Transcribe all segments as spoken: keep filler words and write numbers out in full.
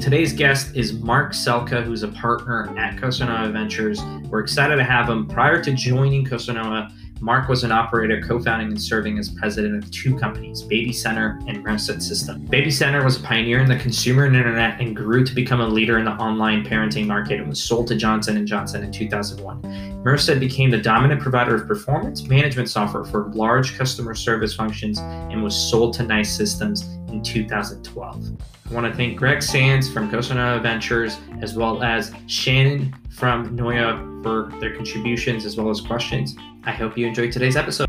Today's guest is Mark Selka, who's a partner at Cosonova Ventures. We're excited to have him. Prior to joining Cosonova, Mark was an operator, co-founding and serving as president of two companies, BabyCenter and Merced Systems. BabyCenter was a pioneer in the consumer internet and grew to become a leader in the online parenting market and was sold to Johnson and Johnson in two thousand one. Merced became the dominant provider of performance management software for large customer service functions and was sold to NICE Systems in two thousand twelve. I want to thank Greg Sands from Cosonova Ventures, as well as Shannon from Noya for their contributions as well as questions. I hope you enjoyed today's episode.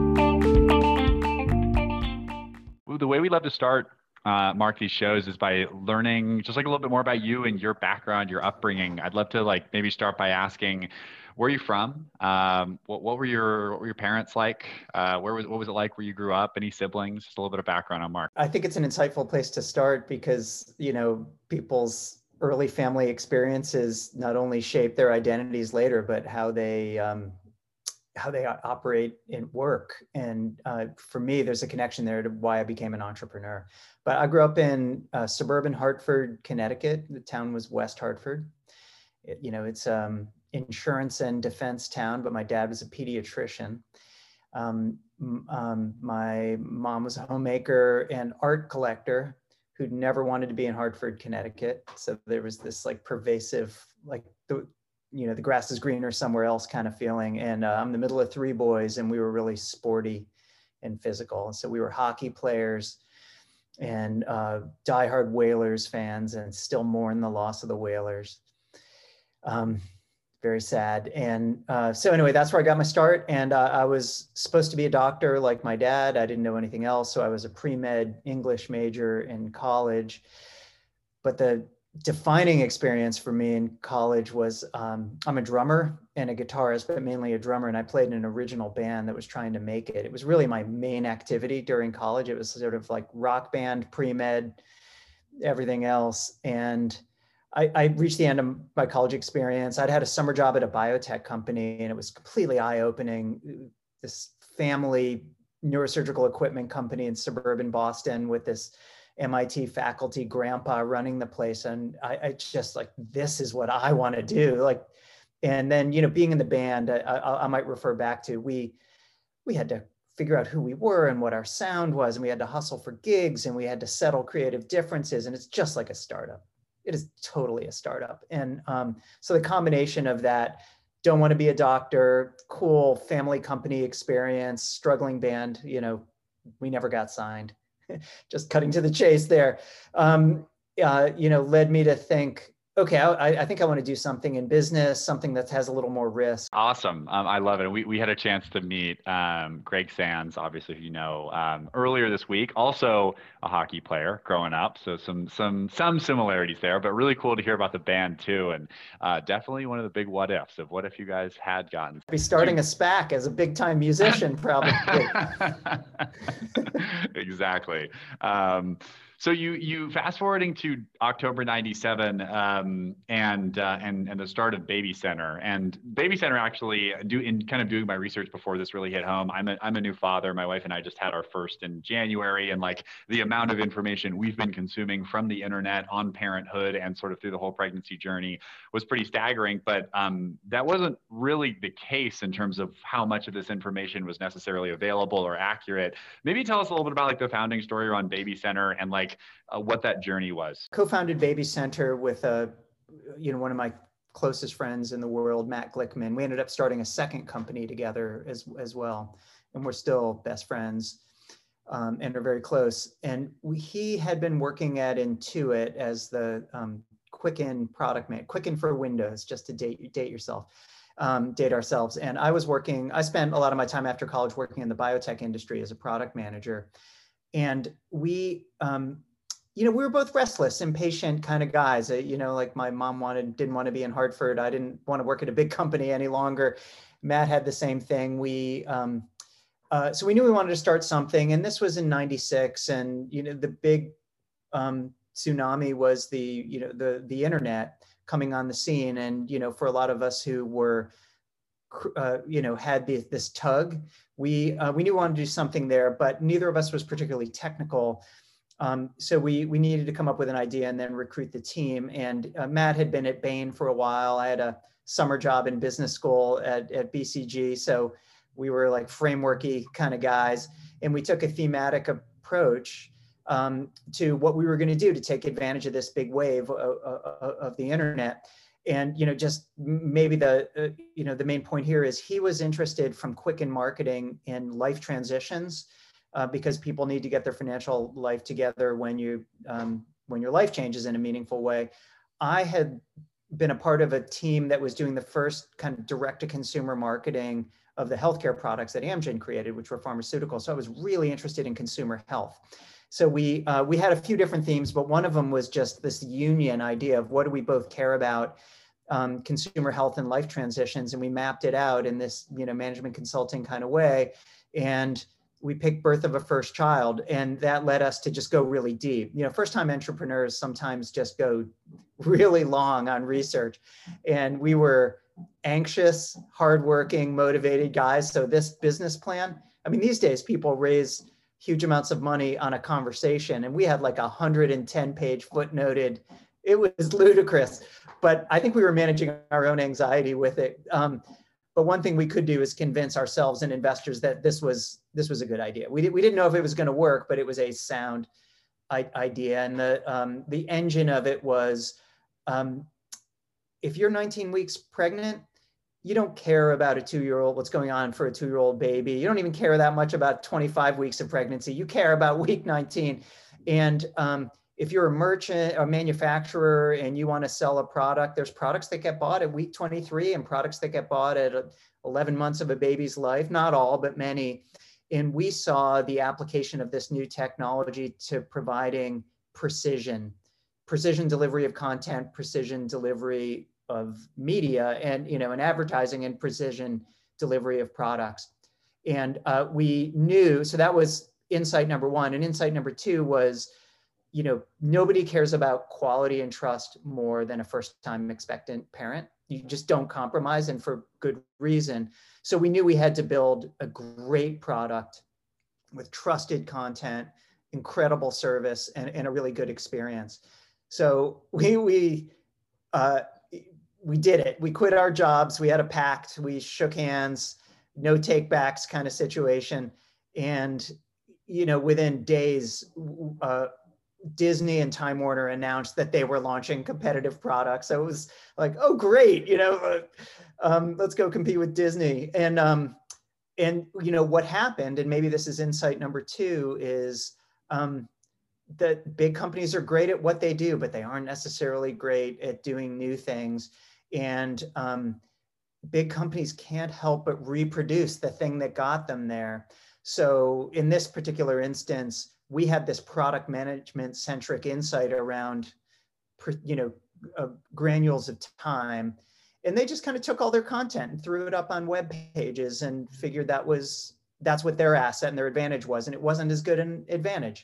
The way we love to start, uh, Mark, these shows is by learning just like a little bit more about you and your background, your upbringing. I'd love to like maybe start by asking, where are you from? Um, what, what were your what were your parents like? Uh, where was what was it like where you grew up? Any siblings? Just a little bit of background on Mark. I think it's an insightful place to start because, you know, people's early family experiences not only shape their identities later, but how they um, how they operate in work. And uh, for me, there's a connection there to why I became an entrepreneur. But I grew up in uh, suburban Hartford, Connecticut. The town was West Hartford. It, you know, it's um, insurance and defense town, but my dad was a pediatrician. Um, um, my mom was a homemaker and art collector who never wanted to be in Hartford, Connecticut. So there was this like pervasive, like the, you know, the grass is greener somewhere else kind of feeling. And uh, I'm the middle of three boys and we were really sporty and physical. And so we were hockey players and uh, diehard Whalers fans and still mourn the loss of the Whalers. Um, very sad. And uh, so anyway, that's where I got my start. And uh, I was supposed to be a doctor like my dad. I didn't know anything else. So I was a pre-med English major in college. But the defining experience for me in college was um, I'm a drummer and a guitarist, but mainly a drummer. And I played in an original band that was trying to make it. It was really my main activity during college. It was sort of like rock band, pre-med, everything else. And I, I reached the end of my college experience. I'd had a summer job at a biotech company and it was completely eye-opening. This family neurosurgical equipment company in suburban Boston with this M I T faculty grandpa running the place. And I, I just like, this is what I want to do. Like, and then, you know, being in the band, I, I, I might refer back to, we, we had to figure out who we were and what our sound was. And we had to hustle for gigs and we had to settle creative differences. And it's just like a startup. It is totally a startup. And um, so the combination of that, don't want to be a doctor, cool family company experience, struggling band, you know, we never got signed. Just cutting to the chase there, um, uh, you know, led me to think, okay, I, I think I want to do something in business, something that has a little more risk. Awesome. Um, I love it. We, we had a chance to meet um, Greg Sands, obviously, who you know, um, earlier this week, also a hockey player growing up. So some some some similarities there, but really cool to hear about the band too. And uh, definitely one of the big what ifs of what if you guys had gotten. Be starting a SPAC as a big time musician, probably. Exactly. Um, So you you fast forwarding to October ninety-seven um, and uh, and and the start of BabyCenter, and BabyCenter actually do in kind of doing my research before this really hit home. I'm a I'm a new father. My wife and I just had our first in January, and like the amount of information we've been consuming from the internet on parenthood and sort of through the whole pregnancy journey was pretty staggering. But um, that wasn't really the case in terms of how much of this information was necessarily available or accurate. Maybe tell us a little bit about like the founding story around BabyCenter and like Uh, what that journey was. Co-founded BabyCenter with a, you know, one of my closest friends in the world, Matt Glickman. We ended up starting a second company together as, as well. And we're still best friends um, and are very close. And we, he had been working at Intuit as the um, Quicken product man, Quicken for Windows, just to date, date yourself, um, date ourselves. And I was working, I spent a lot of my time after college working in the biotech industry as a product manager. And we, um, you know, we were both restless, impatient kind of guys. Uh, you know, like my mom wanted, didn't want to be in Hartford. I didn't want to work at a big company any longer. Matt had the same thing. We, um, uh, so we knew we wanted to start something. And this was in ninety-six. And, you know, the big um, tsunami was the, you know, the, the internet coming on the scene. And, you know, for a lot of us who were, uh, you know, had the, this tug, we, uh, we knew we wanted to do something there, but neither of us was particularly technical. Um, so we we needed to come up with an idea and then recruit the team. And uh, Matt had been at Bain for a while. I had a summer job in business school at, at B C G. So we were like frameworky kind of guys. And we took a thematic approach um, to what we were going to do to take advantage of this big wave of, of, of the internet. And, you know, just maybe the, uh, you know, the main point here is he was interested from Quicken marketing in life transitions. Uh, because people need to get their financial life together when you um, when your life changes in a meaningful way. I had been a part of a team that was doing the first kind of direct-to-consumer marketing of the healthcare products that Amgen created, which were pharmaceuticals. So I was really interested in consumer health. So we uh, we had a few different themes, but one of them was just this union idea of what do we both care about, um, consumer health and life transitions, and we mapped it out in this, you know, management consulting kind of way. And we picked birth of a first child, and that led us to just go really deep. You know, first-time entrepreneurs sometimes just go really long on research, and we were anxious, hardworking, motivated guys. So this business plan, I mean, these days people raise huge amounts of money on a conversation, and we had like a one hundred ten page footnoted. It was ludicrous, but I think we were managing our own anxiety with it. Um, But one thing we could do is convince ourselves and investors that this was this was a good idea. We, did, we didn't know if it was going to work, but it was a sound I, idea. And the, um, the engine of it was, um, if you're nineteen weeks pregnant, you don't care about a two-year-old, what's going on for a two-year-old baby. You don't even care that much about twenty-five weeks of pregnancy. You care about week nineteen. And um, if you're a merchant or manufacturer and you want to sell a product, there's products that get bought at week twenty-three and products that get bought at eleven months of a baby's life, not all, but many. And we saw the application of this new technology to providing precision, precision delivery of content, precision delivery of media, and, you know, and advertising, and precision delivery of products. And uh, we knew, so that was insight number one. And insight number two was, you know, nobody cares about quality and trust more than a first-time expectant parent. You just don't compromise, and for good reason. So we knew we had to build a great product with trusted content, incredible service, and, and a really good experience. So we we uh, we did it. We quit our jobs. We had a pact. We shook hands, no take-backs kind of situation, and you know, within days. Uh, Disney and Time Warner announced that they were launching competitive products. So it was like, oh, great, you know, uh, um, let's go compete with Disney. And, um, and, you know, what happened, and maybe this is insight number two, is um, that big companies are great at what they do, but they aren't necessarily great at doing new things. And um, big companies can't help but reproduce the thing that got them there. So in this particular instance, we had this product management centric insight around, you know, uh, granules of time. And they just kind of took all their content and threw it up on web pages and figured that was, that's what their asset and their advantage was. And it wasn't as good an advantage.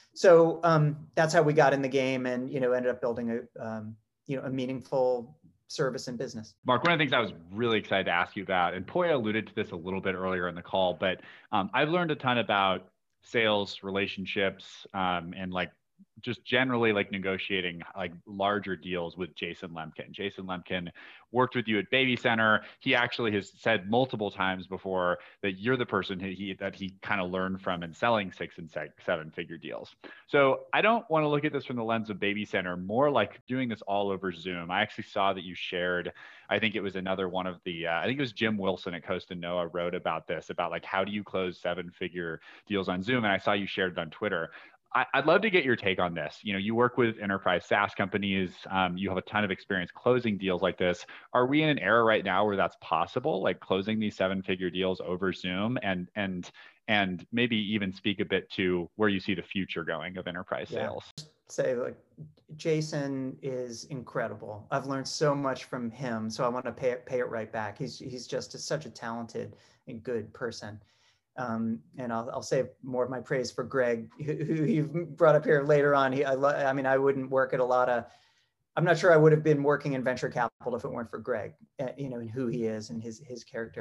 So um, that's how we got in the game, and, you know, ended up building a, um, you know, a meaningful service and business. Mark, one of the things I was really excited to ask you about, and Poya alluded to this a little bit earlier in the call, but um, I've learned a ton about sales, relationships, um, and like just generally like negotiating like larger deals with Jason Lemkin. Jason Lemkin worked with you at Baby Center. He actually has said multiple times before that you're the person who he, that he kind of learned from in selling six and seven figure deals. So I don't want to look at this from the lens of Baby Center, more like doing this all over Zoom. I actually saw that you shared, I think it was another one of the, uh, I think it was Jim Wilson at Coast and Noah wrote about this, about like, how do you close seven figure deals on Zoom? And I saw you shared it on Twitter. I'd love to get your take on this. You know, you work with enterprise SaaS companies. Um, you have a ton of experience closing deals like this. Are we in an era right now where that's possible, like closing these seven-figure deals over Zoom, and and and maybe even speak a bit to where you see the future going of enterprise yeah. sales? Say, like, Jason is incredible. I've learned so much from him, so I want to pay it pay it right back. He's he's just a, such a talented and good person. Um, and I'll, I'll save more of my praise for Greg, who, who you've brought up here later on. He, I, I mean, I wouldn't work at a lot of, I'm not sure I would have been working in venture capital if it weren't for Greg, uh, you know, and who he is and his, his character.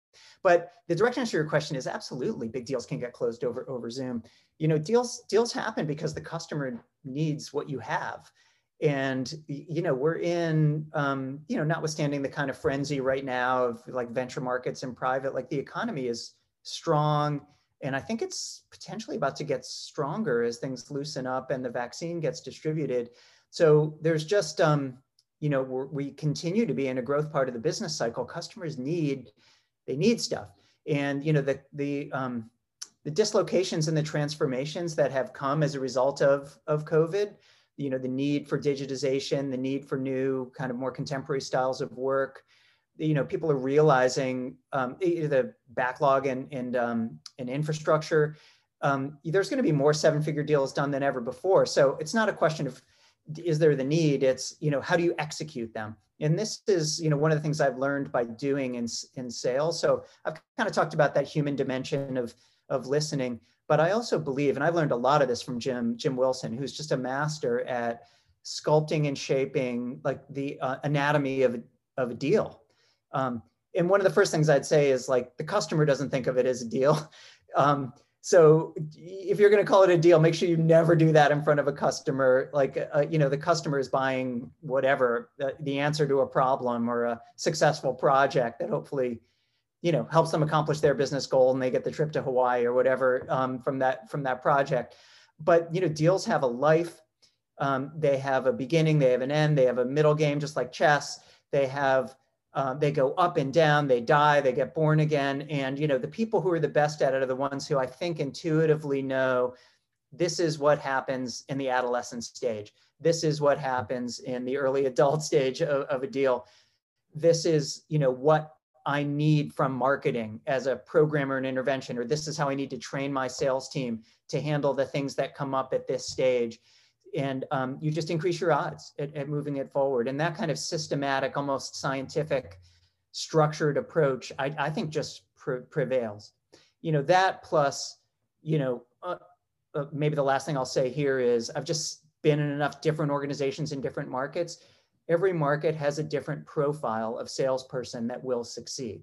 But the direct answer to your question is absolutely big deals can get closed over, over Zoom. You know, deals, deals happen because the customer needs what you have. And, you know, we're in, um, you know, notwithstanding the kind of frenzy right now of like venture markets and private, like the economy is strong. And I think it's potentially about to get stronger as things loosen up and the vaccine gets distributed. So there's just, um, you know, we're, we continue to be in a growth part of the business cycle. Customers need, they need stuff. And, you know, the, the, um, the dislocations and the transformations that have come as a result of, of COVID, you know, the need for digitization, the need for new kind of more contemporary styles of work. You know, people are realizing um, the backlog and and um, and infrastructure. Um, there's going to be more seven-figure deals done than ever before. So it's not a question of is there the need? It's, you know, how do you execute them? And this is, you know, one of the things I've learned by doing in in sales. So I've kind of talked about that human dimension of of listening. But I also believe, and I've learned a lot of this from Jim, Jim Wilson, who's just a master at sculpting and shaping like the uh, anatomy of, of a deal. Um, and one of the first things I'd say is like, the customer doesn't think of it as a deal. Um, so if you're going to call it a deal, make sure you never do that in front of a customer. Like, uh, you know, the customer is buying whatever, uh, the answer to a problem or a successful project that hopefully, you know, helps them accomplish their business goal and they get the trip to Hawaii or whatever um, from that from that project. But, you know, deals have a life. Um, they have a beginning, they have an end, they have a middle game, just like chess. They have, uh, they go up and down, they die, they get born again. And, you know, the people who are the best at it are the ones who I think intuitively know this is what happens in the adolescent stage. This is what happens in the early adult stage of, of a deal. This is, you know, what I need from marketing as a programmer and intervention, or this is how I need to train my sales team to handle the things that come up at this stage. And um, you just increase your odds at, at moving it forward. And that kind of systematic, almost scientific, structured approach, I, I think just pre prevails. You know, that plus, you know, uh, uh, maybe the last thing I'll say here is I've just been in enough different organizations in different markets. Every market has a different profile of salesperson that will succeed.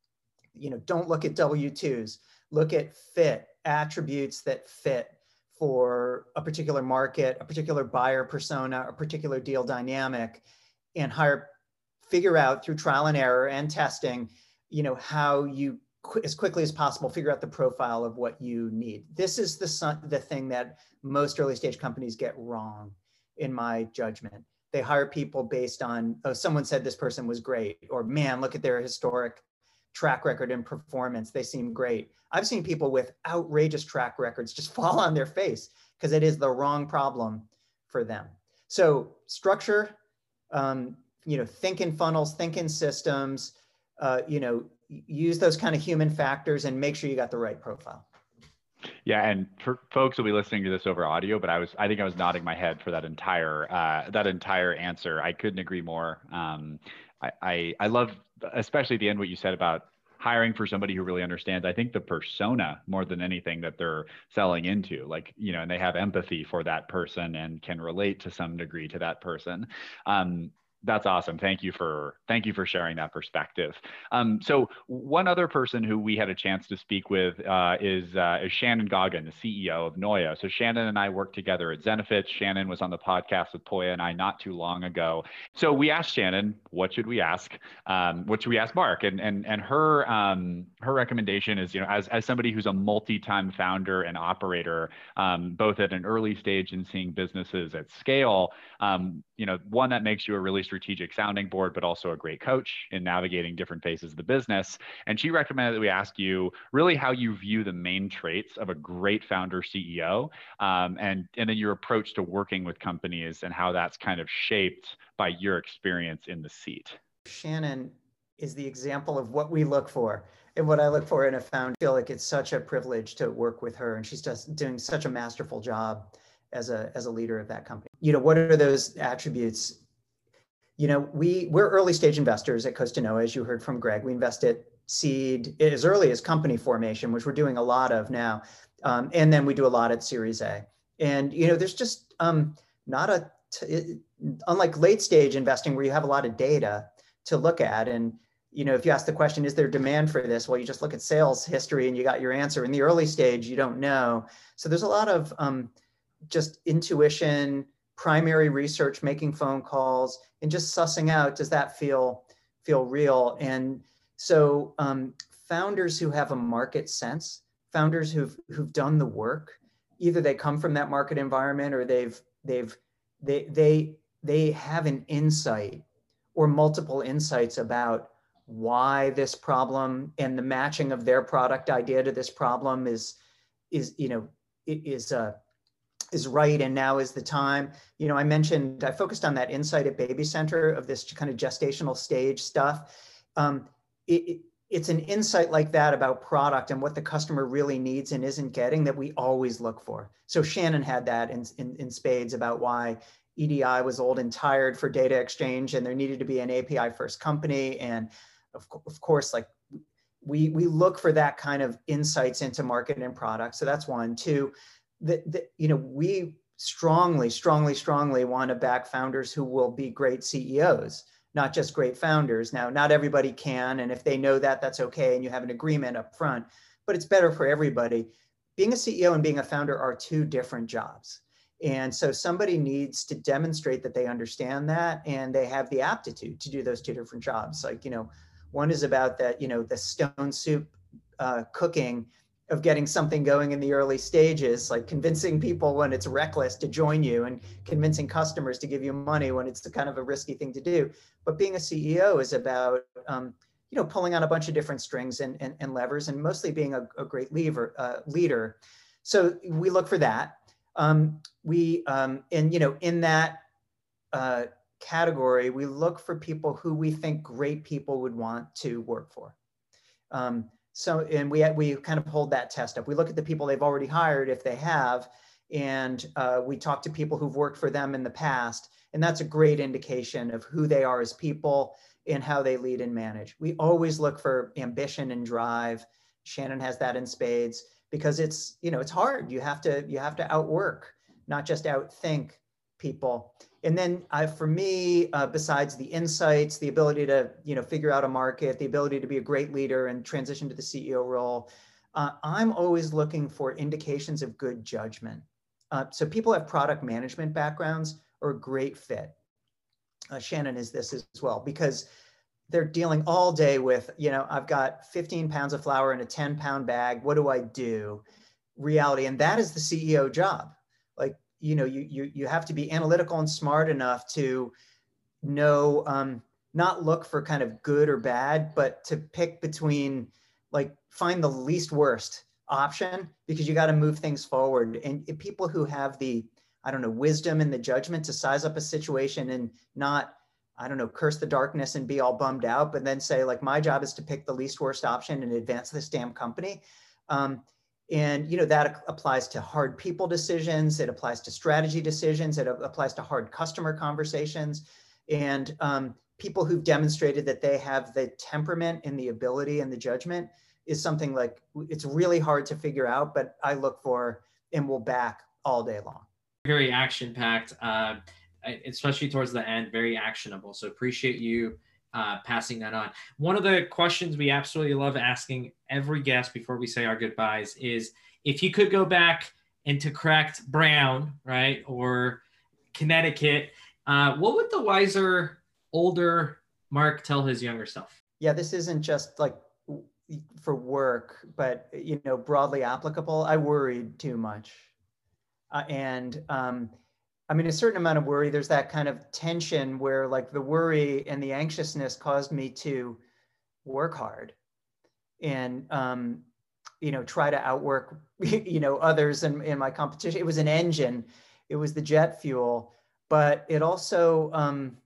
You know, don't look at W twos, look at fit, attributes that fit for a particular market, a particular buyer persona, a particular deal dynamic, and hire, figure out through trial and error and testing, you know, how you, qu as quickly as possible, figure out the profile of what you need. This is the, the thing that most early stage companies get wrong, in my judgment. They hire people based on, oh, someone said this person was great, or man, look at their historic track record and performance. They seem great. I've seen people with outrageous track records just fall on their face because it is the wrong problem for them. So structure, um, you know, think in funnels, think in systems, uh, you know, use those kind of human factors and make sure you got the right profile. Yeah, and for folks will be listening to this over audio, but I was, I think I was nodding my head for that entire, uh, that entire answer. I couldn't agree more. Um, I, I, I love, especially at the end, what you said about hiring for somebody who really understands, I think, the persona more than anything that they're selling into, like, you know, and they have empathy for that person and can relate to some degree to that person. Um, That's awesome. Thank you for thank you for sharing that perspective. Um, so one other person who we had a chance to speak with uh, is, uh, is Shannon Goggin, the C E O of Noya. So Shannon and I worked together at Zenefits. Shannon was on the podcast with Poya and I not too long ago. So we asked Shannon, what should we ask? Um, what should we ask Mark? And and and her um, her recommendation is, you know, as as somebody who's a multi-time founder and operator, um, both at an early stage and seeing businesses at scale, um, you know, one that makes you a really strategic sounding board, but also a great coach in navigating different phases of the business. And she recommended that we ask you really how you view the main traits of a great founder C E O, um, and, and then your approach to working with companies and how that's kind of shaped by your experience in the seat. Shannon is the example of what we look for and what I look for in a founder. I feel like it's such a privilege to work with her, and she's just doing such a masterful job as a, as a leader of that company. You know, what are those attributes? You know, we, we're early stage investors at Costanoa, as you heard from Greg. We invest at seed as early as company formation, which we're doing a lot of now. Um, and then we do a lot at Series A. And, you know, there's just um, not a, t- it, unlike late stage investing where you have a lot of data to look at. And, you know, if you ask the question, is there demand for this? Well, you just look at sales history and you got your answer. In the early stage, you don't know. So there's a lot of um, just intuition, primary research, making phone calls, and just sussing out, does that feel feel real? And so um, founders who have a market sense, founders who've who've done the work, either they come from that market environment or they've they've they they they have an insight or multiple insights about why this problem and the matching of their product idea to this problem is is you know is uh is right, and now is the time. You know, I mentioned, I focused on that insight at Baby Center of this kind of gestational stage stuff. Um, it, it, it's an insight like that about product and what the customer really needs and isn't getting that we always look for. So Shannon had that in, in, in spades about why E D I was old and tired for data exchange, and there needed to be an A P I first company. And of, of course, like we, we look for that kind of insights into market and product. So that's one. Two, that, that, you know, we strongly, strongly, strongly want to back founders who will be great C E Os, not just great founders. Now, not everybody can, and if they know that, that's okay, and you have an agreement up front, but it's better for everybody. Being a C E O and being a founder are two different jobs. And so somebody needs to demonstrate that they understand that and they have the aptitude to do those two different jobs. Like, you know, one is about that, you know, the stone soup uh, cooking of getting something going in the early stages, like convincing people when it's reckless to join you and convincing customers to give you money when it's kind of a risky thing to do. But being a C E O is about, um, you know, pulling on a bunch of different strings and, and, and levers, and mostly being a, a great lever, uh, leader. So we look for that. Um, we, um, and, you know, in that uh, category, we look for people who we think great people would want to work for. Um, so, and we, we kind of hold that test up. We look at the people they've already hired, if they have, and uh, we talk to people who've worked for them in the past. And that's a great indication of who they are as people and how they lead and manage. We always look for ambition and drive. Shannon has that in spades, because it's, you know, it's hard. You have to, you have to outwork, not just outthink people. And then uh, for me, uh, besides the insights, the ability to, you know, figure out a market, the ability to be a great leader and transition to the C E O role, uh, I'm always looking for indications of good judgment. Uh, so people have product management backgrounds are a great fit. Uh, Shannon is this as well, because they're dealing all day with, you know, I've got fifteen pounds of flour in a ten pound bag. What do I do? Reality. And that is the C E O job. Like, you know, you, you, you have to be analytical and smart enough to know, um, not look for kind of good or bad, but to pick between, like, find the least worst option, because you got to move things forward. And people who have the, I don't know, wisdom and the judgment to size up a situation and not, I don't know, curse the darkness and be all bummed out, but then say, like, my job is to pick the least worst option and advance this damn company. Um, and, you know, that applies to hard people decisions. It applies to strategy decisions. It applies to hard customer conversations. And um, people who've demonstrated that they have the temperament and the ability and the judgment is something like, it's really hard to figure out, but I look for and will back all day long. Very action-packed. Uh, especially towards the end, very actionable. So appreciate you uh, passing that on. One of the questions we absolutely love asking every guest before we say our goodbyes is, if you could go back into correct Brown, right, or Connecticut, uh, what would the wiser, older Mark tell his younger self? Yeah, this isn't just like for work, but, you know, broadly applicable. I worried too much. Uh, and, um, I mean, a certain amount of worry, there's that kind of tension where, like, the worry and the anxiousness caused me to work hard and, um, you know, try to outwork, you know, others in, in my competition. It was an engine, it was the jet fuel, but it also, um,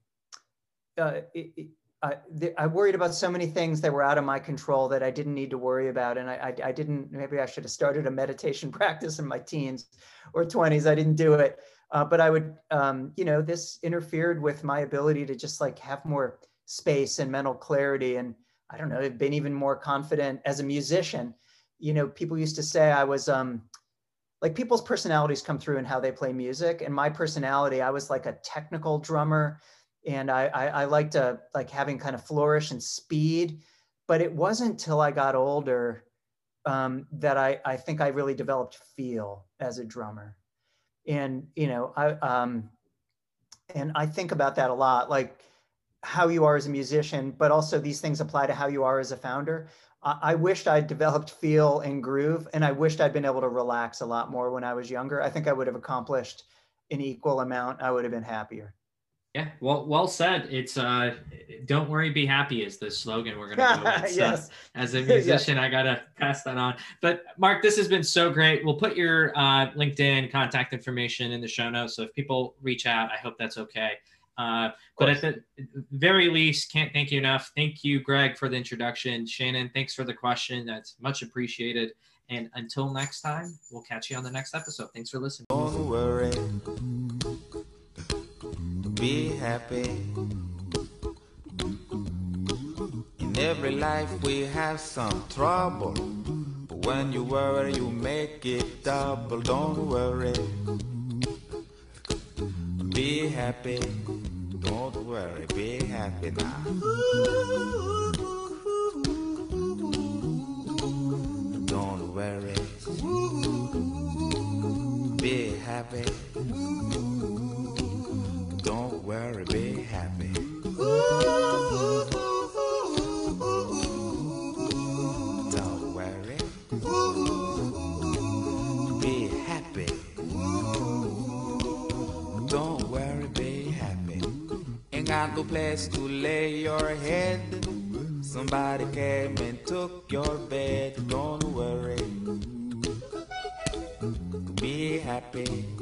uh, it, it, I, the, I worried about so many things that were out of my control that I didn't need to worry about. And I, I, I didn't, maybe I should have started a meditation practice in my teens or twenties. I didn't do it. Uh, but I would, um, you know, this interfered with my ability to just, like, have more space and mental clarity. And I don't know, I've been even more confident as a musician. You know, people used to say I was, um, like, people's personalities come through in how they play music. And my personality, I was like a technical drummer. And I, I, I liked uh, like having kind of flourish and speed, but it wasn't till I got older um, that I, I think I really developed feel as a drummer. And, you know, I, um, and I think about that a lot, like how you are as a musician, but also these things apply to how you are as a founder. I, I wished I'd developed feel and groove, and I wished I'd been able to relax a lot more when I was younger. I think I would have accomplished an equal amount. I would have been happier. Yeah, well, well said. It's uh, "Don't worry, be happy" is the slogan we're gonna go with. So Yes. As a musician, Yes. I gotta pass that on. But Mark, this has been so great. We'll put your uh, LinkedIn contact information in the show notes. So if people reach out, I hope that's okay. Uh, but at the very least, can't thank you enough. Thank you, Greg, for the introduction. Shannon, thanks for the question. That's much appreciated. And until next time, we'll catch you on the next episode. Thanks for listening. Don't worry. Be happy. In every life we have some trouble, but when you worry you make it double. Don't worry. Be happy. Don't worry. Be happy now. Don't worry. Be happy. Don't worry, be happy. Don't worry. Be happy. Don't worry, be happy. Ain't got no place to lay your head. Somebody came and took your bed. Don't worry. Be happy.